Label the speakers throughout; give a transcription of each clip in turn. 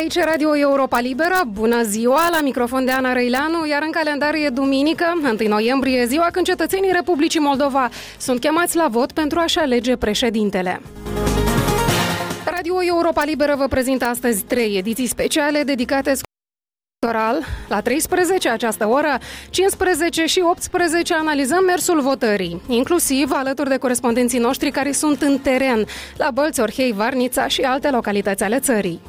Speaker 1: Aici Radio Europa Liberă, bună ziua, la microfon de Ana Răileanu, iar în calendar e duminică, 1 noiembrie, ziua când cetățenii Republicii Moldova sunt chemați la vot pentru a-și alege președintele. Radio Europa Liberă vă prezintă astăzi 3 ediții speciale dedicate electoral. La 13, această oră, 15 și 18 analizăm mersul votării, inclusiv alături de corespondenții noștri care sunt în teren, la Bălți, Orhei, Varnița și alte localități ale țării.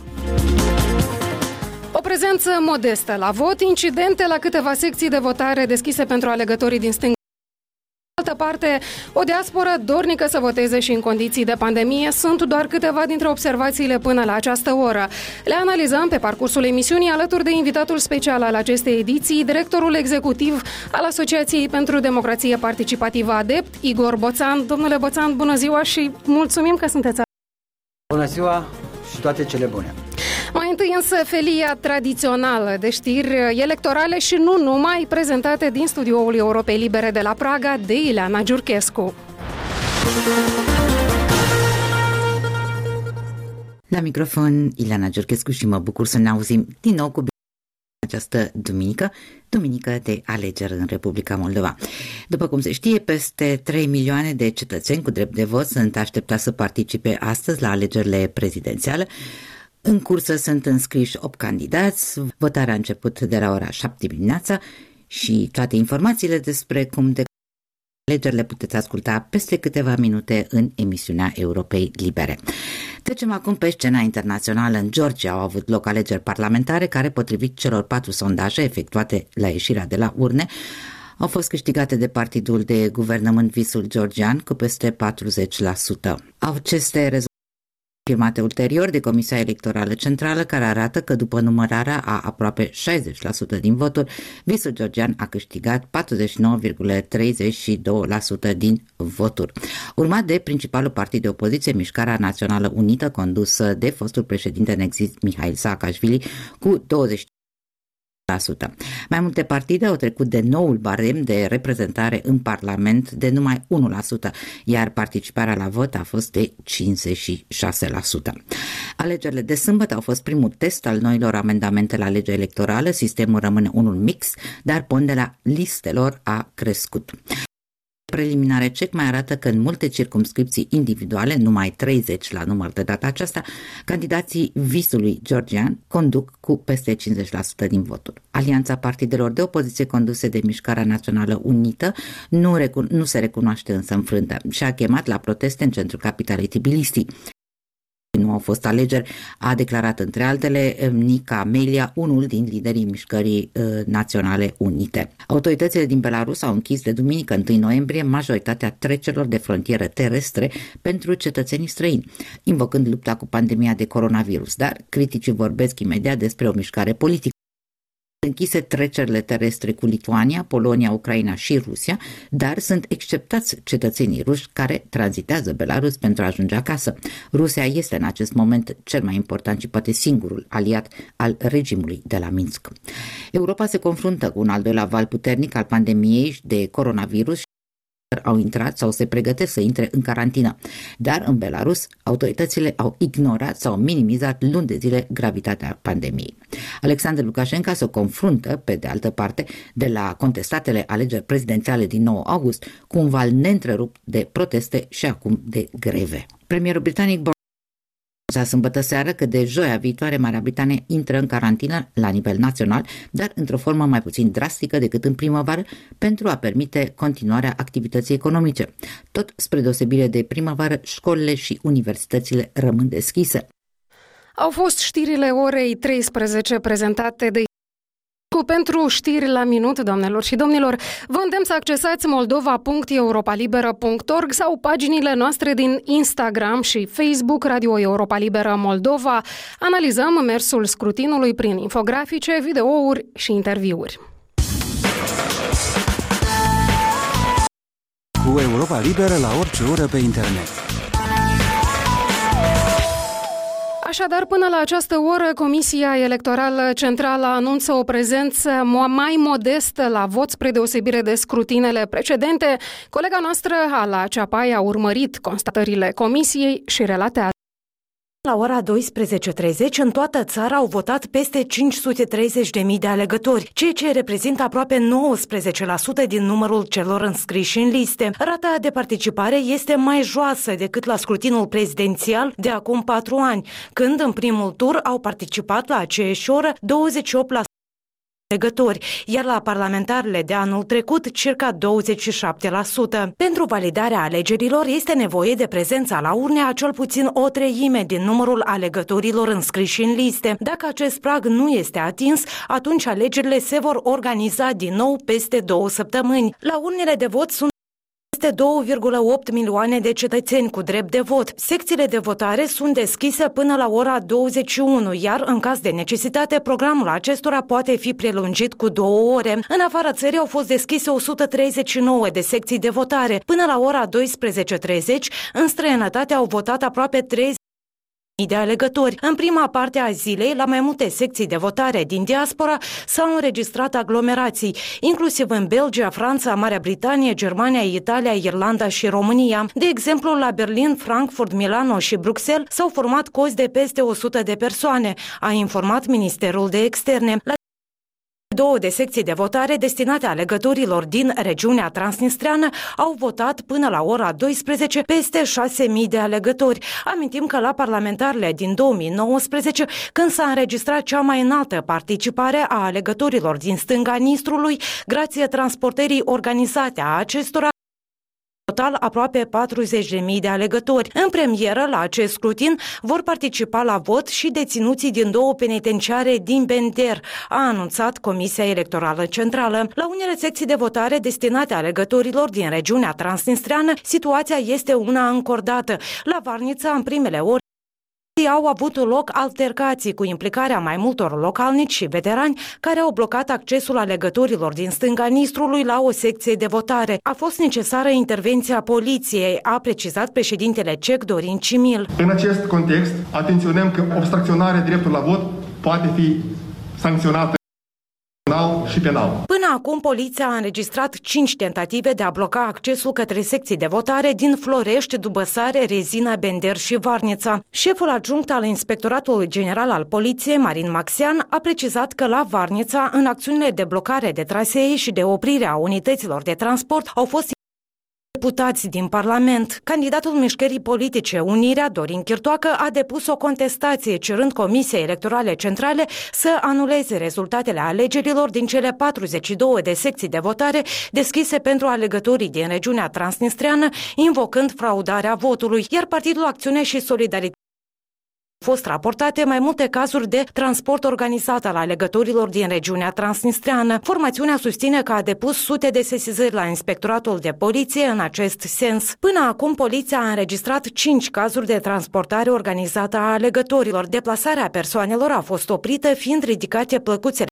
Speaker 1: O prezență modestă la vot, incidente la câteva secții de votare deschise pentru alegătorii din stânga. Pe de altă parte, o diasporă dornică să voteze și în condiții de pandemie sunt doar câteva dintre observațiile până la această oră. Le analizăm pe parcursul emisiunii alături de invitatul special al acestei ediții, directorul executiv al Asociației pentru Democrație Participativă ADEPT, Igor Boțan. Domnule Boțan, bună ziua și mulțumim că sunteți.
Speaker 2: Bună ziua și toate cele bune.
Speaker 1: Mai întâi însă felia tradițională de știri electorale și nu numai, prezentate din studioul Europei Libere de la Praga de Ileana Giurchescu.
Speaker 3: La microfon Ileana Giurchescu și mă bucur să ne auzim din nou cu această duminică de alegeri în Republica Moldova. După cum se știe, peste 3 milioane de cetățeni cu drept de vot sunt așteptați să participe astăzi la alegerile prezidențiale. În cursă sunt înscriși 8 candidați, votarea a început de la ora 7 dimineața și toate informațiile despre cum de alegerile puteți asculta peste câteva minute în emisiunea Europei Libere. Trecem acum pe scena internațională. În Georgia au avut loc alegeri parlamentare care, potrivit celor 4 sondaje efectuate la ieșirea de la urne, au fost câștigate de partidul de guvernământ Visul Georgian cu peste 40%. Aceste rezultate confirmate ulterior de Comisia Electorală Centrală, care arată că după numărarea a aproape 60% din voturi, Visul Georgian a câștigat 49,32% din voturi. Urmat de principalul partid de opoziție, Mișcarea Națională Unită, condusă de fostul președinte în exil Mihail Saakashvili, cu 20%. Mai multe partide au trecut de noul barem de reprezentare în Parlament de numai 1%, iar participarea la vot a fost de 56%. Alegerile de sâmbătă au fost primul test al noilor amendamente la legea electorală. Sistemul rămâne unul mix, dar ponderea listelor a crescut. Preliminare CEC mai arată că în multe circumscripții individuale, numai 30 la număr de data aceasta, candidații Visului Georgian conduc cu peste 50% din voturi. Alianța partidelor de opoziție conduse de Mișcarea Națională Unită nu se recunoaște însă înfrântă și a chemat la proteste în centrul capitalei Tbilisi. Nu au fost alegeri, a declarat între altele Nica Melia, unul din liderii Mișcării Naționale Unite. Autoritățile din Belarus au închis de duminică 1 noiembrie majoritatea trecerilor de frontieră terestre pentru cetățenii străini, invocând lupta cu pandemia de coronavirus, dar criticii vorbesc imediat despre o mișcare politică. Închise trecerile terestre cu Lituania, Polonia, Ucraina și Rusia, dar sunt exceptați cetățenii ruși care tranzitează Belarus pentru a ajunge acasă. Rusia este în acest moment cel mai important și poate singurul aliat al regimului de la Minsk. Europa se confruntă cu un al doilea val puternic al pandemiei de coronavirus. Au intrat sau se pregătesc să intre în carantină. Dar în Belarus, autoritățile au ignorat sau minimizat luni de zile gravitatea pandemiei. Alexandru Lukashenko se confruntă, pe de altă parte, de la contestatele alegeri prezidențiale din 9 august, cu un val neîntrerupt de proteste și acum de greve. Premierul britanic sâmbătă seară că de joia viitoare Marea Britanie intră în carantină la nivel național, dar într-o formă mai puțin drastică decât în primăvară, pentru a permite continuarea activității economice. Tot spre deosebire de primăvară, școlile și universitățile rămân deschise.
Speaker 1: Au fost știrile orei 13 prezentate de pentru știri la minut, doamnelor și domnilor. Vă îndemn să accesați moldova.europalibera.org sau paginile noastre din Instagram și Facebook Radio Europa Liberă Moldova. Analizăm mersul scrutinului prin infografice, videouri și interviuri.
Speaker 4: Cu Europa Liberă la orice oră pe internet.
Speaker 1: Așadar, până la această oră, Comisia Electorală Centrală anunță o prezență mai modestă la vot spre deosebire de scrutinele precedente. Colega noastră, Ala Ceapai, a urmărit constatările Comisiei și relatează.
Speaker 5: La ora 12:30, în toată țara au votat peste 530.000 de alegători, ceea ce reprezintă aproape 19% din numărul celor înscriși în liste. Rata de participare este mai joasă decât la scrutinul prezidențial de acum 4 ani, când în primul tur au participat la aceeași oră 28% alegători, iar la parlamentarele de anul trecut, circa 27%. Pentru validarea alegerilor este nevoie de prezența la urne a cel puțin o treime din numărul alegătorilor înscriși în liste. Dacă acest prag nu este atins, atunci alegerile se vor organiza din nou peste 2 săptămâni. La urnele de vot sunt peste 2,8 milioane de cetățeni cu drept de vot. Secțiile de votare sunt deschise până la ora 21, iar în caz de necesitate, programul acestora poate fi prelungit cu 2 ore. În afara țării au fost deschise 139 de secții de votare. Până la ora 12:30, în străinătate au votat aproape 30.000 de alegători. În prima parte a zilei, la mai multe secții de votare din diaspora s-au înregistrat aglomerații, inclusiv în Belgia, Franța, Marea Britanie, Germania, Italia, Irlanda și România. De exemplu, la Berlin, Frankfurt, Milano și Bruxelles s-au format cozi de peste 100 de persoane, a informat Ministerul de Externe. La 2 de secții de votare destinate alegătorilor din regiunea transnistreană au votat până la ora 12 peste 6.000 de alegători. Amintim că la parlamentarele din 2019, când s-a înregistrat cea mai înaltă participare a alegătorilor din stânga Nistrului, grație transportării organizate a acestora, total aproape 40.000 de alegători. În premieră, la acest scrutin, vor participa la vot și deținuții din 2 penitenciare din Bender, a anunțat Comisia Electorală Centrală. La unele secții de votare destinate alegătorilor din regiunea transnistreană, situația este una încordată. La Varnița, în primele ore, au avut loc altercații cu implicarea mai multor localnici și veterani care au blocat accesul alegătorilor din stânga Nistrului la o secție de votare. A fost necesară intervenția poliției, a precizat președintele CEC Dorin Cimil.
Speaker 6: În acest context, atenționăm că obstrucționarea dreptului la vot poate fi sancționată și penal.
Speaker 5: Până acum, poliția a înregistrat 5 tentative de a bloca accesul către secții de votare din Florești, Dubăsare, Rezina, Bender și Varnița. Șeful adjunct al Inspectoratului General al Poliției, Marin Maxian, a precizat că la Varnița, în acțiunile de blocare de trasee și de oprire a unităților de transport, au fost deputați din Parlament. Candidatul Mișcării Politice Unirea, Dorin Chirtoacă, a depus o contestație cerând Comisiei Electorale Centrale să anuleze rezultatele alegerilor din cele 42 de secții de votare deschise pentru alegătorii din regiunea transnistreană, invocând fraudarea votului, iar Partidul Acțiune și Solidaritate au fost raportate mai multe cazuri de transport organizat al alegătorilor din regiunea transnistreană. Formațiunea susține că a depus sute de sesizări la Inspectoratul de Poliție în acest sens. Până acum, poliția a înregistrat 5 cazuri de transportare organizată a alegătorilor. Deplasarea persoanelor a fost oprită, fiind ridicate plăcuțele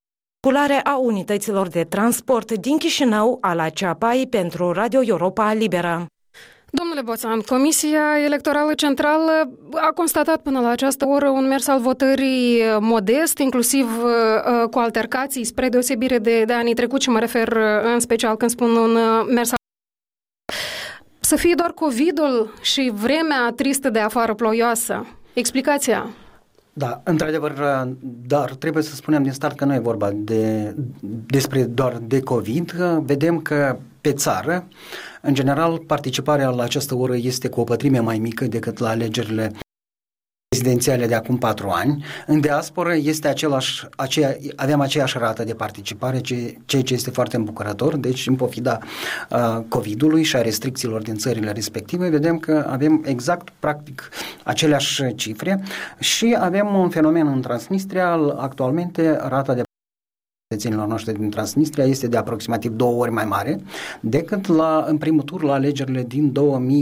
Speaker 5: a unităților de transport din Chișinău, Ala Ceapai, pentru Radio Europa Liberă.
Speaker 1: Domnule Boțan, Comisia Electorală Centrală a constatat până la această oră un mers al votării modest, inclusiv cu altercații, spre deosebire de anii trecuți, și mă refer în special când spun un mers al... Să fie doar COVID-ul și vremea tristă de afară, ploioasă. Explicația?
Speaker 2: Da, într-adevăr, dar trebuie să spunem din start că nu e vorba despre doar de COVID. Vedem că pe țară, în general, participarea la această oră este cu o pătrime mai mică decât la alegerile prezidențiale de acum 4 ani. În diasporă este avem aceeași rată de participare, ceea ce este foarte îmbucurător. Deci, în pofida COVID-ului și a restricțiilor din țările respective, vedem că avem exact, practic, aceleași cifre și avem un fenomen în Transnistria. Actualmente, rata de cetățenilor noștri din Transnistria este de aproximativ 2 ori mai mare decât în primul tur la alegerile din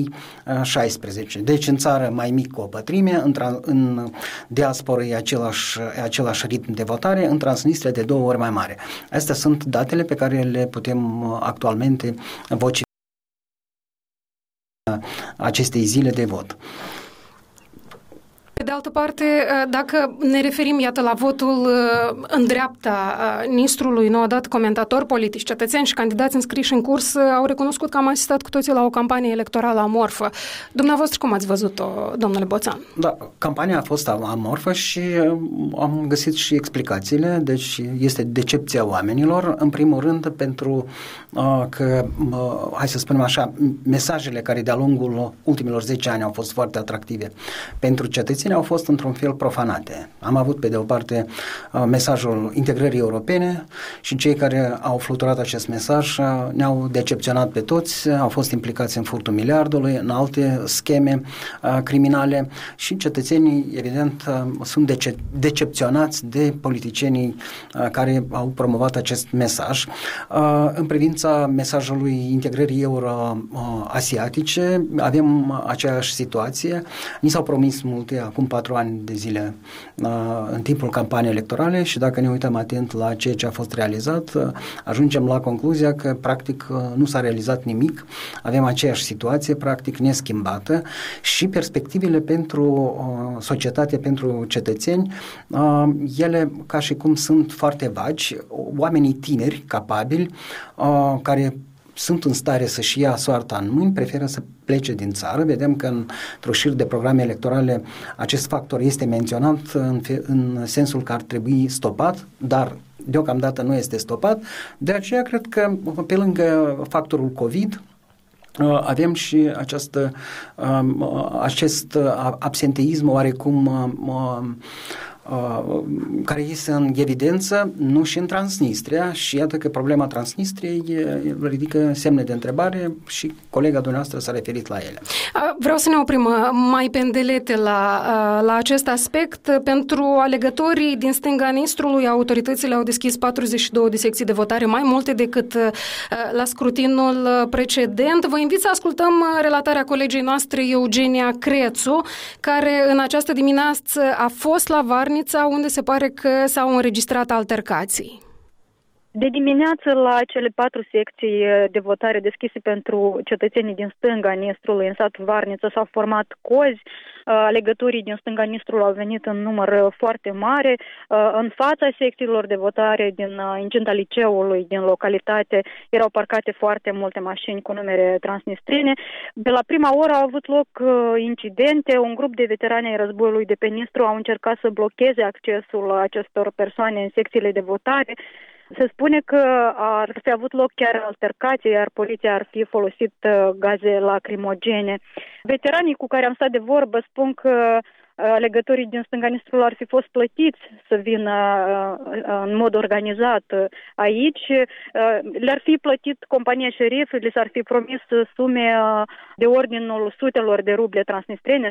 Speaker 2: 2016. Deci în țară mai mic cu o pătrime, în diasporă e același ritm de votare, în Transnistria de 2 ori mai mare. Astea sunt datele pe care le putem actualmente vocifera acestei zile de vot.
Speaker 1: Pe de altă parte, dacă ne referim, iată, la votul în dreapta Nistrului, nu a dat comentatori politici, cetățeni și candidați înscriși în curs au recunoscut că am asistat cu toții la o campanie electorală amorfă. Dumneavoastră, cum ați văzut-o, domnule Boțan?
Speaker 2: Da, campania a fost amorfă și am găsit și explicațiile, deci este decepția oamenilor, în primul rând pentru că, hai să spunem așa, mesajele care de-a lungul ultimilor 10 ani au fost foarte atractive pentru cetățeni au fost într-un fel profanate. Am avut pe de o parte mesajul integrării europene și cei care au fluturat acest mesaj ne-au decepționat pe toți, au fost implicați în furtul miliardului, în alte scheme criminale și cetățenii, evident, sunt decepționați de politicienii care au promovat acest mesaj. În privința mesajului integrării euro-asiatice, avem aceeași situație. Ni s-au promis multe acum 4 ani de zile în timpul campaniei electorale și dacă ne uităm atent la ceea ce a fost realizat, ajungem la concluzia că practic nu s-a realizat nimic. Avem aceeași situație practic neschimbată și perspectivele pentru societate, pentru cetățeni, ele ca și cum sunt foarte vagi. Oamenii tineri, capabili, care sunt în stare să-și ia soarta în mâini, preferă să plece din țară. Vedem că într-o șir de programe electorale acest factor este menționat în sensul că ar trebui stopat, dar deocamdată nu este stopat. De aceea cred că pe lângă factorul COVID avem și acest absenteism oarecum care este în evidență, nu și în Transnistria și iată că problema Transnistriei ridică semne de întrebare și colega dumneavoastră s-a referit la ele.
Speaker 1: Vreau să ne oprim mai pendelete la acest aspect. Pentru alegătorii din stânga Nistrului, autoritățile au deschis 42 de secții de votare, mai multe decât la scrutinul precedent. Vă invit să ascultăm relatarea colegii noastre Eugenia Crețu, care în această dimineață a fost la Varnița, unde se pare că s-au înregistrat altercații.
Speaker 7: De dimineață, la cele 4 secții de votare deschise pentru cetățenii din stânga Nistrului, în satul Varnița, s-au format cozi. Alegătorii din stânga Nistrului au venit în număr foarte mare. În fața secțiilor de votare din incinta liceului, din localitate, erau parcate foarte multe mașini cu numere transnistrine. De la prima oră au avut loc incidente. Un grup de veterani ai războiului de pe Nistru au încercat să blocheze accesul acestor persoane în secțiile de votare. Se spune că ar fi avut loc chiar altercații, iar poliția ar fi folosit gaze lacrimogene. Veteranii cu care am stat de vorbă spun că alegătorii din stânga Nistrului ar fi fost plătiți să vină în mod organizat aici. Le-ar fi plătit compania șerif, li s-ar fi promis sume de ordinul sutelor de ruble transnistrene, 700-800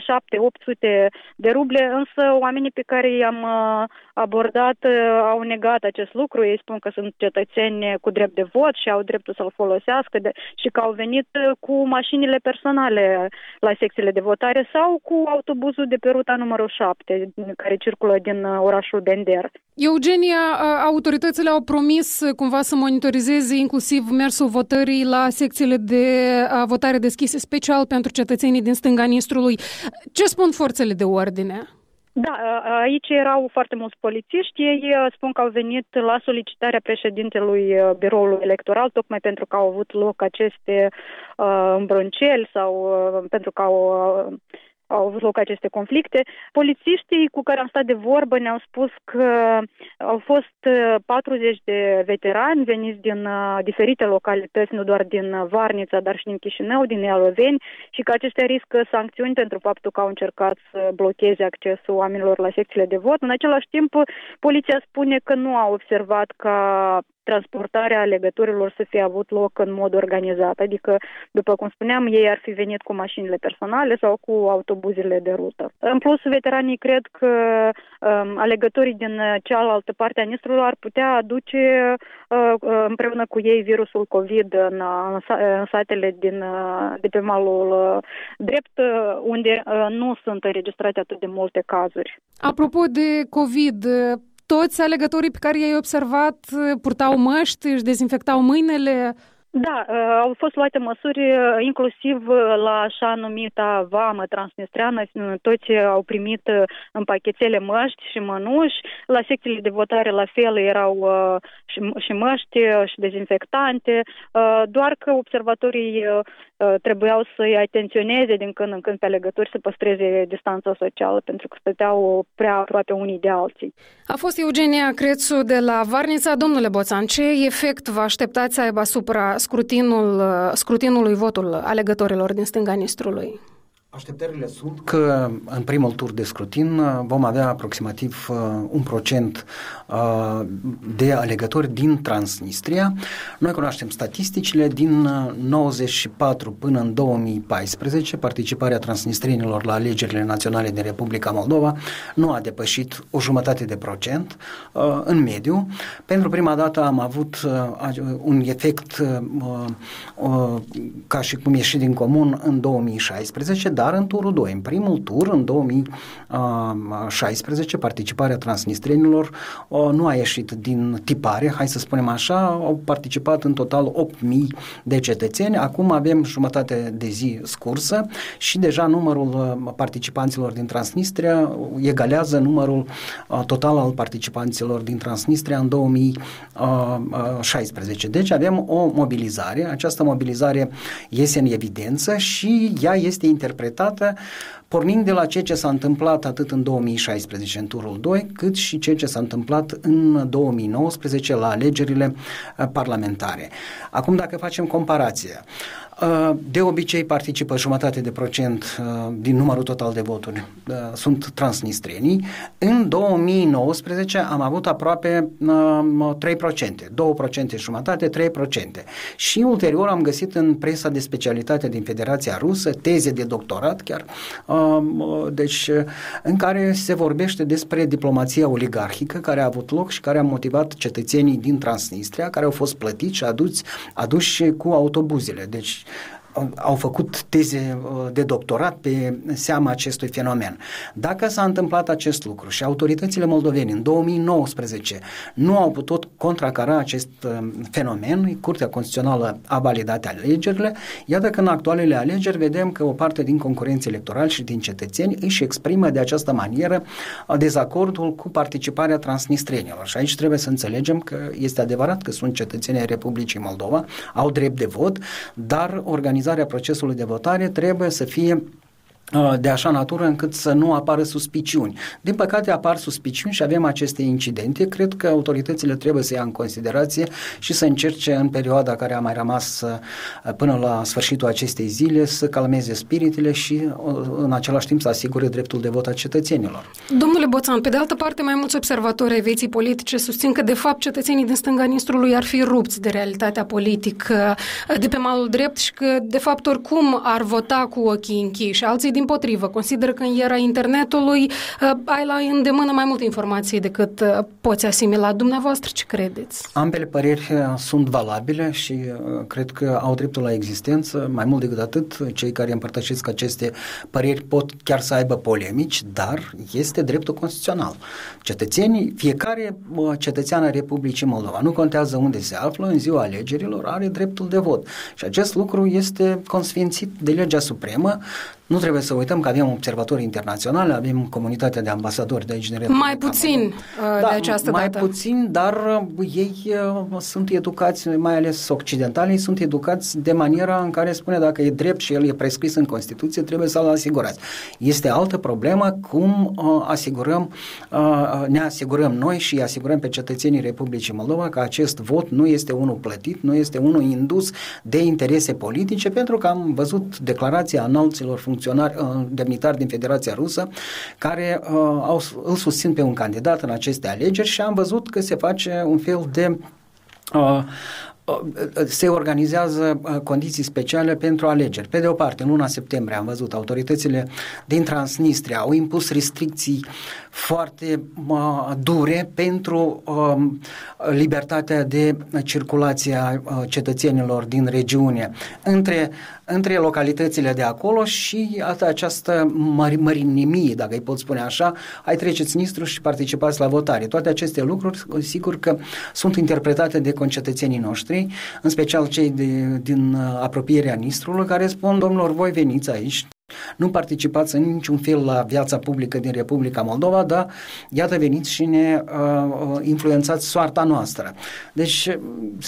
Speaker 7: de ruble, însă oamenii pe care i-am abordat au negat acest lucru. Ei spun că sunt cetățeni cu drept de vot și au dreptul să-l folosească și că au venit cu mașinile personale la secțiile de votare sau cu autobuzul de pe ruta numărul 7, care circulă din orașul Bender.
Speaker 1: Eugenia, autoritățile au promis cumva să monitorizeze inclusiv mersul votării la secțiile de votare deschise special pentru cetățenii din stânga Nistrului. Ce spun forțele de ordine?
Speaker 7: Da, aici erau foarte mulți polițiști. Ei spun că au venit la solicitarea președintelui biroului electoral, tocmai pentru că au avut loc aceste îmbrânceli sau pentru că au avut loc aceste conflicte. Polițiștii cu care am stat de vorbă ne-au spus că au fost 40 de veterani veniți din diferite localități, nu doar din Varnița, dar și din Chișinău, din Ialoveni, și că aceștia riscă sancțiuni pentru faptul că au încercat să blocheze accesul oamenilor la secțiile de vot. În același timp, poliția spune că nu a observat ca transportarea alegătorilor să fie avut loc în mod organizat. Adică, după cum spuneam, ei ar fi venit cu mașinile personale sau cu autobuzele de rută. În plus, veteranii cred că alegătorii din cealaltă parte a Nistrului ar putea aduce împreună cu ei virusul COVID în satele de pe malul drept, unde nu sunt înregistrate atât de multe cazuri.
Speaker 1: Apropo de COVID, toți alegătorii pe care i-ai observat purtau măști, își dezinfectau mâinile?
Speaker 7: Da, au fost luate măsuri inclusiv la așa numita vamă transnistreană. Toți au primit în pachetele măști și mănuși. La secțiile de votare la fel erau și măști și dezinfectante, doar că observatorii trebuiau să-i atenționeze din când în când pe alegători să păstreze distanța socială, pentru că stăteau prea aproape unii de alții.
Speaker 1: A fost Eugenia Crețu de la Varnița. Domnule Boțan, ce efect vă așteptați să aibă asupra scrutinului votul alegătorilor din stânga Nistrului?
Speaker 2: Așteptările sunt că în primul tur de scrutin vom avea aproximativ 1% de alegători din Transnistria. Noi cunoaștem statisticile. Din 94 până în 2014, participarea transnistrienilor la alegerile naționale din Republica Moldova nu a depășit 0,5% în mediu. Pentru prima dată am avut un efect ca și cum ieșit din comun în 2016, dar în turul 2. În primul tur, în 2016, participarea transnistrienilor nu a ieșit din tipare, hai să spunem așa, au participat în total 8.000 de cetățeni. Acum avem jumătate de zi scursă și deja numărul participanților din Transnistria egalează numărul total al participanților din Transnistria în 2016. Deci avem o mobilizare. Această mobilizare iese în evidență și ea este interpretată pornind de la ceea ce s-a întâmplat atât în 2016 în turul 2, cât și ceea ce s-a întâmplat în 2019 la alegerile parlamentare. Acum, dacă facem comparație, de obicei participă 0,5% din numărul total de voturi sunt transnistrienii. În 2019 am avut aproape 3%, 2,5%, 3%. Și ulterior am găsit în presa de specialitate din Federația Rusă teze de doctorat chiar, deci în care se vorbește despre diplomația oligarhică care a avut loc și care a motivat cetățenii din Transnistria, care au fost plătiți și aduși cu autobuzele. Deci au făcut teze de doctorat pe seama acestui fenomen. Dacă s-a întâmplat acest lucru și autoritățile moldovene în 2019 nu au putut contracara acest fenomen, Curtea Constituțională a validat alegerile, iată că în actualele alegeri vedem că o parte din concurenții electorali și din cetățeni își exprimă de această manieră dezacordul cu participarea transnistrienilor. Și aici trebuie să înțelegem că este adevărat că sunt cetățenii ai Republicii Moldova, au drept de vot, dar organizarea procesului de votare trebuie să fie de așa natură încât să nu apară suspiciuni. Din păcate apar suspiciuni și avem aceste incidente. Cred că autoritățile trebuie să ia în considerație și să încerce în perioada care a mai rămas până la sfârșitul acestei zile să calmeze spiritele și în același timp să asigure dreptul de vot a cetățenilor.
Speaker 1: Domnule Boțan, pe de altă parte, mai mulți observatori ai vieții politice susțin că de fapt cetățenii din stânga Nistrului ar fi rupți de realitatea politică de pe malul drept și că de fapt oricum ar vota cu ochii închiși. Alții dimpotrivă, consider că în era internetului ai la îndemână mai multe informații decât poți asimila. Dumneavoastră ce credeți?
Speaker 2: Ambele păreri sunt valabile și cred că au dreptul la existență. Mai mult decât atât, cei care împărtășesc aceste păreri pot chiar să aibă polemici, dar este dreptul constituțional. Cetățenii, fiecare cetățean al Republicii Moldova, nu contează unde se află, în ziua alegerilor are dreptul de vot. Și acest lucru este consfințit de legea supremă. Nu trebuie să uităm că avem observatori internaționali, avem comunitatea de ambasadori de aici din Republica
Speaker 1: Mai puțin de această
Speaker 2: mai
Speaker 1: dată.
Speaker 2: Mai puțin, dar ei sunt educați, mai ales occidentalii, sunt educați de maniera în care spune dacă e drept și el e prescris în Constituție, trebuie să-l asigurați. Este altă problemă cum ne asigurăm noi și asigurăm pe cetățenii Republicii Moldova că acest vot nu este unul plătit, nu este unul indus de interese politice, pentru că am văzut declarația înalților demnitari din Federația Rusă care îl susțin pe un candidat în aceste alegeri și am văzut că se face un fel de se organizează condiții speciale pentru alegeri. Pe de o parte, în luna septembrie am văzut autoritățile din Transnistria au impus restricții foarte dure pentru libertatea de circulație a cetățenilor din regiune între între localitățile de acolo și această mărinimie, dacă îi pot spune așa, hai treceți Nistru și participați la votare. Toate aceste lucruri, sigur că sunt interpretate de concetățenii noștri, în special cei din apropierea Nistrului, care spun, domnilor, voi veniți aici, nu participați în niciun fel la viața publică din Republica Moldova, dar iată veniți și ne influențați soarta noastră. Deci,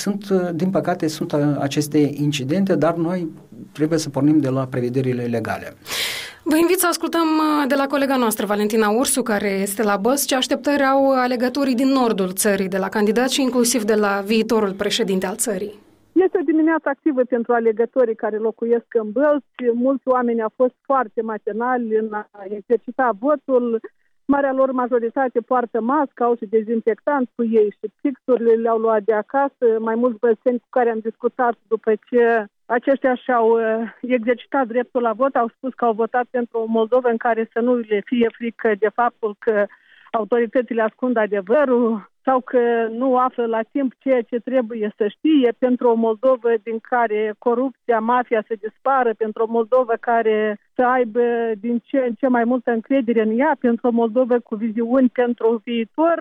Speaker 2: din păcate, sunt aceste incidente, dar noi trebuie să pornim de la prevederile legale.
Speaker 1: Vă invit să ascultăm de la colega noastră, Valentina Ursu, care este la Bălți, ce așteptări au alegătorii din nordul țării, de la candidați și inclusiv de la viitorul președinte al țării.
Speaker 8: Este o dimineață activă pentru alegătorii care locuiesc în Bălți. Mulți oameni au fost foarte matinali în a exercita votul. Marea lor majoritate poartă mască, au și dezinfectant cu ei și pixurile le-au luat de acasă. Mai mulți bălțeni cu care am discutat după ce aceștia și-au exercitat dreptul la vot, au spus că au votat pentru o Moldovă în care să nu le fie frică de faptul că autoritățile ascund adevărul sau că nu află la timp ceea ce trebuie să știe, pentru o Moldovă din care corupția, mafia să dispară, pentru o Moldovă care să aibă din ce în ce mai multă încredere în ea, pentru o Moldovă cu viziuni pentru viitor.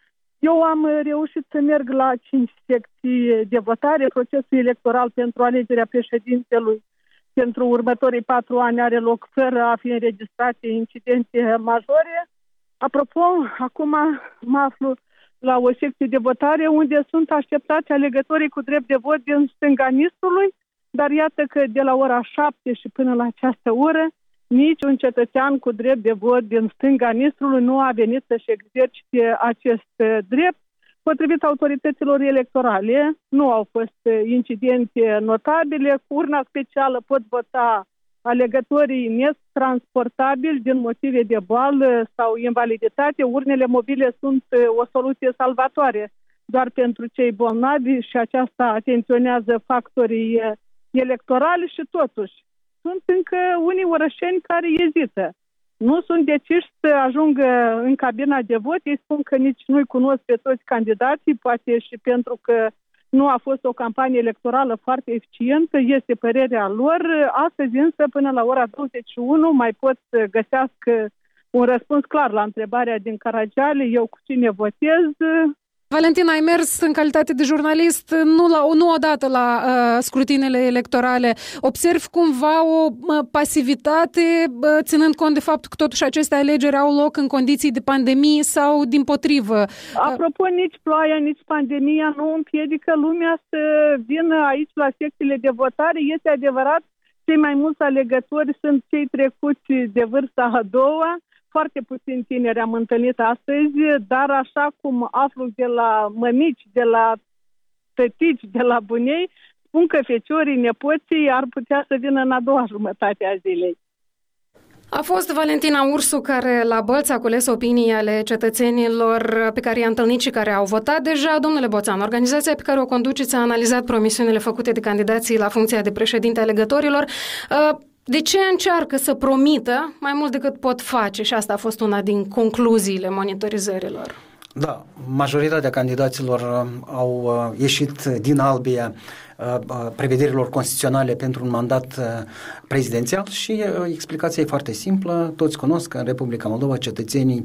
Speaker 8: Eu am reușit să merg la 5 secții de votare. Procesul electoral pentru alegerea președintelui pentru următorii 4 ani are loc fără a fi înregistrate incidente majore. Apropo, acum mă aflu la o secție de votare unde sunt așteptați alegătorii cu drept de vot din stânga Nistrului, dar iată că de la ora 7 și până la această oră nici un cetățean cu drept de vot din stânga Nistrului nu a venit să-și exercite acest drept. Potrivit autorităților electorale, nu au fost incidente notabile. Cu urna specială pot vota alegătorii netransportabili din motive de boală sau invaliditate. Urnele mobile sunt o soluție salvatoare doar pentru cei bolnavi și aceasta atenționează factorii electorali și totuși sunt încă unii orășeni care ezită. Nu sunt deciși să ajungă în cabina de vot. Ei spun că nici nu-i cunosc pe toți candidații, poate și pentru că nu a fost o campanie electorală foarte eficientă, este părerea lor. Astăzi însă, până la ora 21, mai pot să găsească un răspuns clar la întrebarea din Caragiale, eu cu cine votez.
Speaker 1: Valentina, ai mers în calitate de jurnalist nu odată la scrutinele electorale. Observi cumva o pasivitate, ținând cont de faptul că totuși aceste alegeri au loc în condiții de pandemie sau dimpotrivă?
Speaker 8: Apropo, nici ploaia, nici pandemia nu împiedică lumea să vină aici la secțiile de votare. Este adevărat, cei mai mulți alegători sunt cei trecuți de vârsta a doua. Foarte puțini tineri am întâlnit astăzi, dar așa cum aflu de la mămici, de la tătici, de la bunei, spun că feciorii, nepoții ar putea să vină în a doua jumătate a zilei.
Speaker 1: A fost Valentina Ursu care la Bălți a cules opinii ale cetățenilor pe care i-a întâlnit și care au votat deja. Domnule Boțan, organizația pe care o conduceți a analizat promisiunile făcute de candidații la funcția de președinte alegătorilor. De ce încearcă să promită mai mult decât pot face? Și asta a fost una din concluziile monitorizărilor.
Speaker 2: Da, majoritatea candidaților au ieșit din albia prevederilor constituționale pentru un mandat prezidențial și explicația e foarte simplă. Toți cunosc că în Republica Moldova cetățenii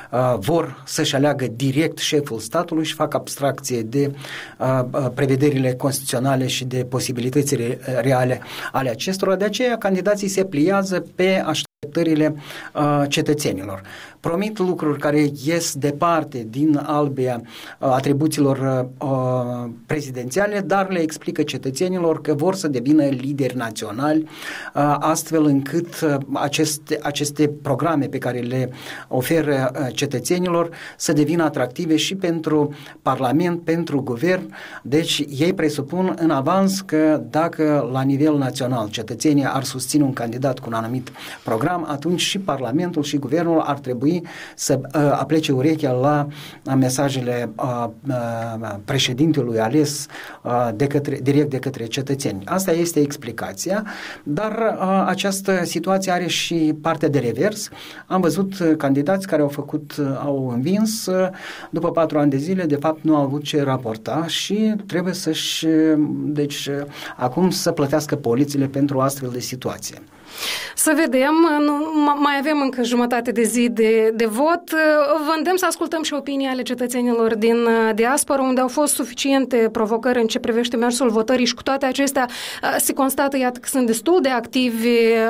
Speaker 2: vor să-și aleagă direct șeful statului și fac abstracție de prevederile constituționale și de posibilitățile reale ale acestora. De aceea candidații se pliază pe așteptările cetățenilor. Promit lucruri care ies departe din albia atribuțiilor prezidențiale, dar le explică cetățenilor că vor să devină lideri naționali, astfel încât aceste programe pe care le oferă cetățenilor să devină atractive și pentru Parlament, pentru Guvern. Deci ei presupun în avans că dacă la nivel național cetățenii ar susține un candidat cu un anumit program, aceea, atunci și Parlamentul și Guvernul ar trebui să aplece urechea la mesajele președintelui ales direct de către cetățeni. Asta este explicația, dar această situație are și partea de revers. Am văzut candidați care au învins, după 4 ani de zile, de fapt nu au avut ce raporta și trebuie acum să plătească polițile pentru o astfel de situație.
Speaker 1: Să vedem, mai avem încă jumătate de zi de vot. Vă îndemn să ascultăm și opinia ale cetățenilor din diaspora, unde au fost suficiente provocări în ce privește mersul votării și cu toate acestea se constată, iată, că sunt destul de activi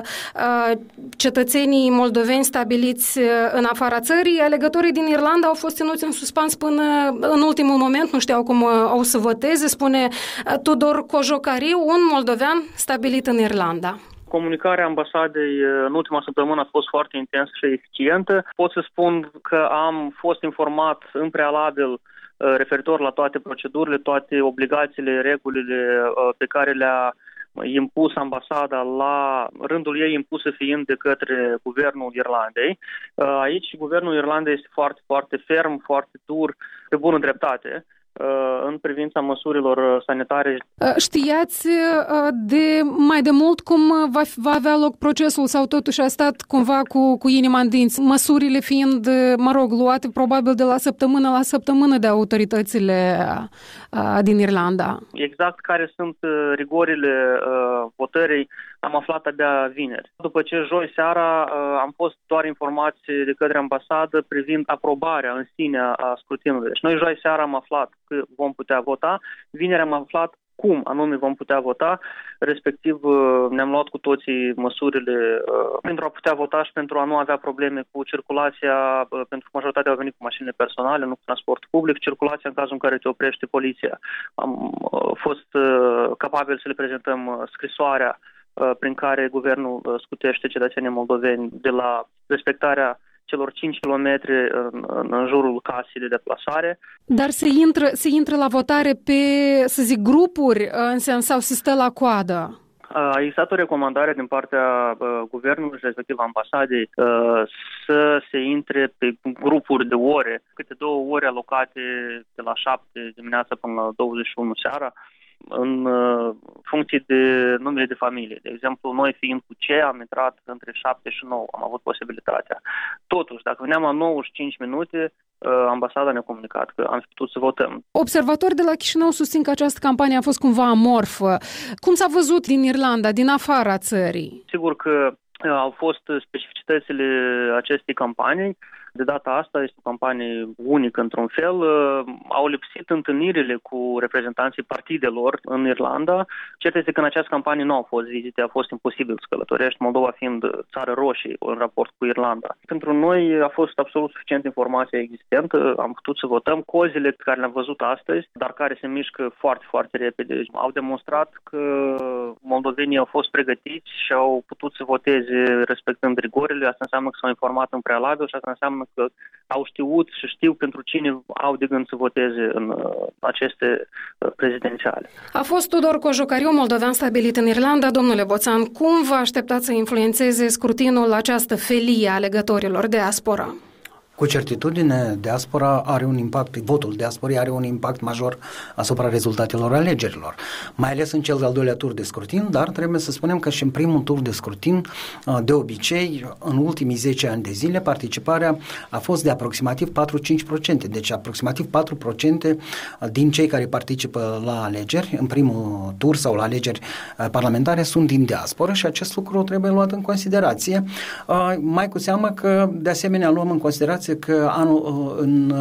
Speaker 1: cetățenii moldoveni stabiliți în afara țării. Alegătorii din Irlanda au fost ținuți în suspans până în ultimul moment, nu știau cum au să voteze, spune Tudor Cojocariu, un moldovean stabilit în Irlanda.
Speaker 9: Comunicarea ambasadei în ultima săptămână a fost foarte intensă și eficientă. Pot să spun că am fost informat în prealabil referitor la toate procedurile, toate obligațiile, regulile pe care le-a impus ambasada, la rândul ei impusă fiind de către Guvernul Irlandei. Aici Guvernul Irlandei este foarte, foarte ferm, foarte dur, pe bună dreptate, în privința măsurilor sanitare.
Speaker 1: Știați mai de mult cum va avea loc procesul sau totuși a stat cumva cu inima în dinți, măsurile fiind, luate probabil de la săptămână la săptămână de autoritățile din Irlanda?
Speaker 9: Exact care sunt rigorile votării am aflat abia vineri. După ce joi seara am fost doar informații de către ambasadă privind aprobarea în sine a scrutinului. Deci noi joi seara am aflat că vom putea vota, vineri am aflat cum anume vom putea vota, respectiv ne-am luat cu toții măsurile pentru a putea vota și pentru a nu avea probleme cu circulația, pentru că majoritatea au venit cu mașinile personale, nu cu transport public, circulația în cazul în care te oprește poliția. Am fost capabili să le prezentăm scrisoarea prin care guvernul scutește cetățenii moldoveni de la respectarea celor 5 km în jurul casei de deplasare.
Speaker 1: Dar se intră la votare pe, să zic, grupuri în sens, sau se stă la coadă?
Speaker 9: A existat o recomandare din partea guvernului, respectiv ambasadei, să se intre pe grupuri de ore, câte 2 ore alocate de la 7 dimineața până la 21 seara, în funcție de numele de familie. De exemplu, noi fiind cu C, am intrat între 7 și 9, am avut posibilitatea. Totuși, dacă veneam la 95 minute, ambasada ne-a comunicat că am putut să votăm.
Speaker 1: Observatori de la Chișinău susțin că această campanie a fost cumva amorfă. Cum s-a văzut din Irlanda, din afara țării?
Speaker 9: Sigur că au fost specificitățile acestei campanii. De data asta este o campanie unică într-un fel. Au lipsit întâlnirile cu reprezentanții partidelor în Irlanda. Cert este că în această campanie nu au fost vizite, a fost imposibil să călătorești, Moldova fiind țară roșie în raport cu Irlanda. Pentru noi a fost absolut suficient informația existentă, am putut să votăm. Cozile pe care le-am văzut astăzi, dar care se mișcă foarte, foarte repede, au demonstrat că moldovenii au fost pregătiți și au putut să voteze respectând rigorile. Asta înseamnă că s-au informat în prealabil și asta înseamnă că au știut și știu pentru cine au de gând să voteze în aceste prezidențiale.
Speaker 1: A fost Tudor Cojocariu, moldovean stabilit în Irlanda. Domnule Boțan, cum vă așteptați să influențeze scrutinul această felie a alegătorilor diaspora?
Speaker 2: Cu certitudine, diaspora are un impact, votul diasporii are un impact major asupra rezultatelor alegerilor, mai ales în cel de-al doilea tur de scrutin, dar trebuie să spunem că și în primul tur de scrutin, de obicei, în ultimii 10 ani de zile, participarea a fost de aproximativ 4-5%, deci aproximativ 4% din cei care participă la alegeri, în primul tur sau la alegeri parlamentare, sunt din diasporă și acest lucru trebuie luat în considerație, mai cu seamă că, de asemenea, luăm în considerație că în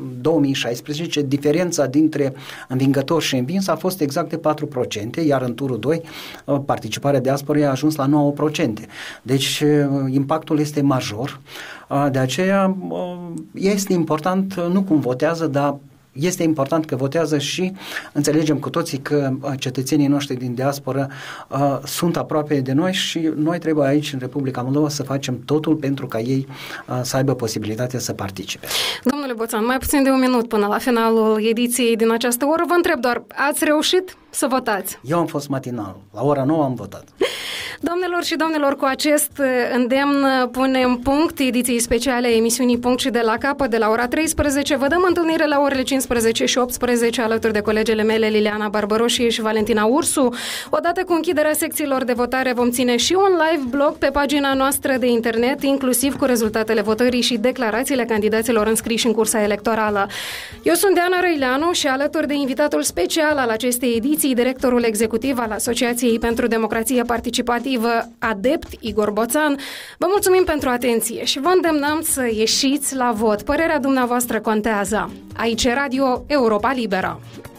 Speaker 2: 2016 diferența dintre învingător și învins a fost exact de 4%, iar în turul 2 participarea diasporei a ajuns la 9%. Deci impactul este major, de aceea este important nu cum votează, dar este important că votează și înțelegem cu toții că cetățenii noștri din diasporă sunt aproape de noi și noi trebuie aici în Republica Moldova să facem totul pentru ca ei să aibă posibilitatea să participe.
Speaker 1: Domnule Boțan, mai puțin de un minut până la finalul ediției din această oră. Vă întreb doar, ați reușit să votați?
Speaker 2: Eu am fost matinal. La ora 9 am votat.
Speaker 1: Doamnelor și domnilor, cu acest îndemn punem punct ediției speciale emisiunii Punct și de la capăt de la ora 13. Vă dăm întâlnire la orele 15 și 18 alături de colegele mele Liliana Barbăroșie și Valentina Ursu. Odată cu închiderea secțiilor de votare vom ține și un live blog pe pagina noastră de internet, inclusiv cu rezultatele votării și declarațiile candidaților înscriși în cursa electorală. Eu sunt Diana Răileanu și alături de invitatul special al acestei ediții, directorul executiv al Asociației pentru Democrație Participativă ADEPT, Igor Boțan, vă mulțumim pentru atenție și vă îndemnăm să ieșiți la vot. Părerea dumneavoastră contează. Aici e Radio Europa Liberă.